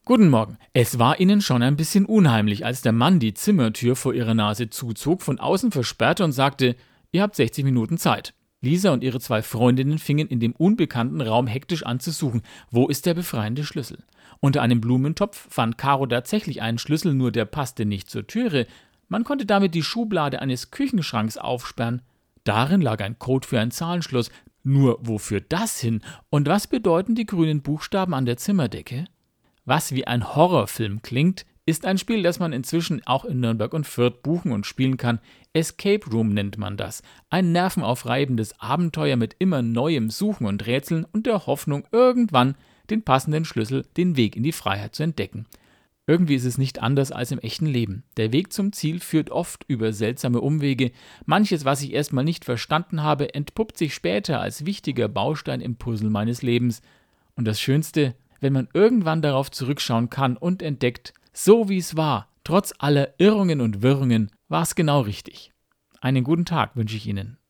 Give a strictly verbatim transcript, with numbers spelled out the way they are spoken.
Guten Morgen. Es war Ihnen schon ein bisschen unheimlich, als der Mann die Zimmertür vor Ihrer Nase zuzog, von außen versperrte und sagte, ihr habt sechzig Minuten Zeit. Lisa und ihre zwei Freundinnen fingen in dem unbekannten Raum hektisch an zu suchen. Wo ist der befreiende Schlüssel? Unter einem Blumentopf fand Caro tatsächlich einen Schlüssel, nur der passte nicht zur Türe. Man konnte damit die Schublade eines Küchenschranks aufsperren. Darin lag ein Code für ein Zahlenschloss. Nur wofür das hin? Und was bedeuten die grünen Buchstaben an der Zimmerdecke? Was wie ein Horrorfilm klingt, ist ein Spiel, das man inzwischen auch in Nürnberg und Fürth buchen und spielen kann. Escape Room nennt man das. Ein nervenaufreibendes Abenteuer mit immer neuem Suchen und Rätseln und der Hoffnung, irgendwann den passenden Schlüssel, den Weg in die Freiheit zu entdecken. Irgendwie ist es nicht anders als im echten Leben. Der Weg zum Ziel führt oft über seltsame Umwege. Manches, was ich erstmal nicht verstanden habe, entpuppt sich später als wichtiger Baustein im Puzzle meines Lebens. Und das Schönste, wenn man irgendwann darauf zurückschauen kann und entdeckt, so wie es war, trotz aller Irrungen und Wirrungen, war es genau richtig. Einen guten Tag wünsche ich Ihnen.